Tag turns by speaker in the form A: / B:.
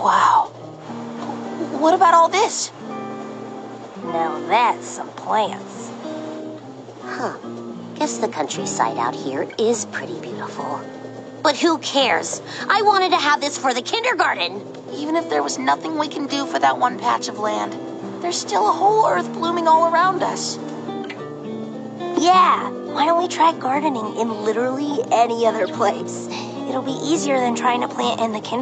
A: Wow. What about all this?
B: Now that's some plants. Huh. Guess the countryside out here is pretty beautiful. But who cares? I wanted to have this for the kindergarten.
A: Even if there was nothing we can do for that one patch of land, there's still a whole earth blooming all around us.
B: Yeah, why don't we try gardening in literally any other place? It'll be easier than trying to plant in the kindergarten.